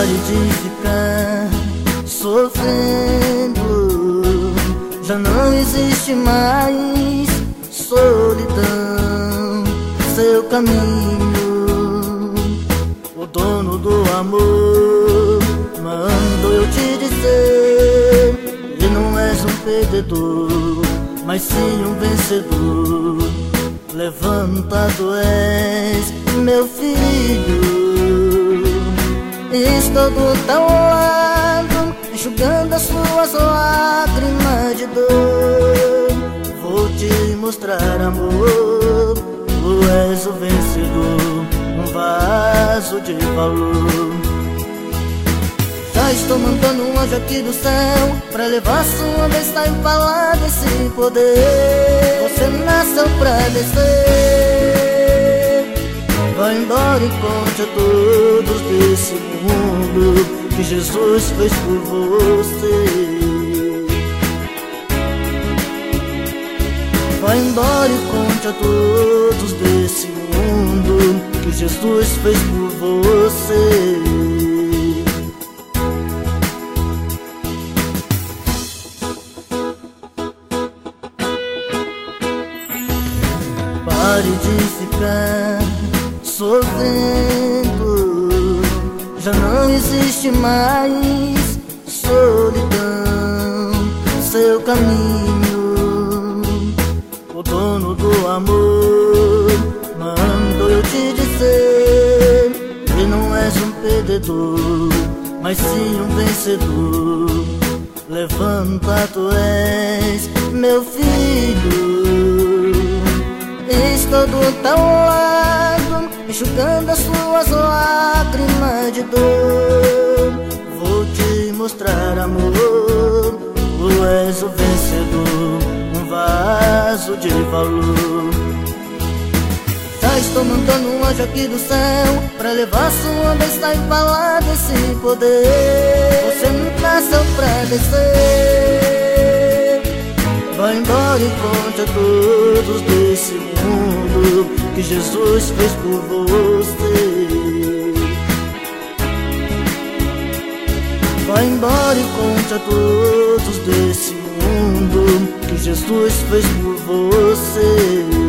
Pare de ficar sofrendo, já não existe mais solidão. Seu caminho, o dono do amor, mandou eu te dizer: e não és um perdedor, mas sim um vencedor. Levantado és, meu filho, estou do teu lado, enxugando as suas lágrimas de dor. Vou te mostrar amor, tu és o vencedor, um vaso de valor. Já estou mandando um anjo aqui do céu pra levar sua besta e falar desse poder. Você nasceu pra descer, vai embora e conte a todos desse mundo que Jesus fez por você. Vai embora e conte a todos desse mundo que Jesus fez por você. Pare de ficar sofrendo, já não existe mais solidão. Seu caminho, o dono do amor, mandou eu te dizer: que não és um perdedor, mas sim um vencedor. Levantado és, meu filho, estou do teu lado, enxugando as suas lágrimas de dor. Vou te mostrar amor, tu és o vencedor, um vaso de valor. Já estou mandando um anjo aqui do céu pra levar sua besta e falar desse poder. Você nasceu pra descer, vai embora e conte a todos desse mundo que Jesus fez por você. Vai embora e conte a todos desse mundo que Jesus fez por você.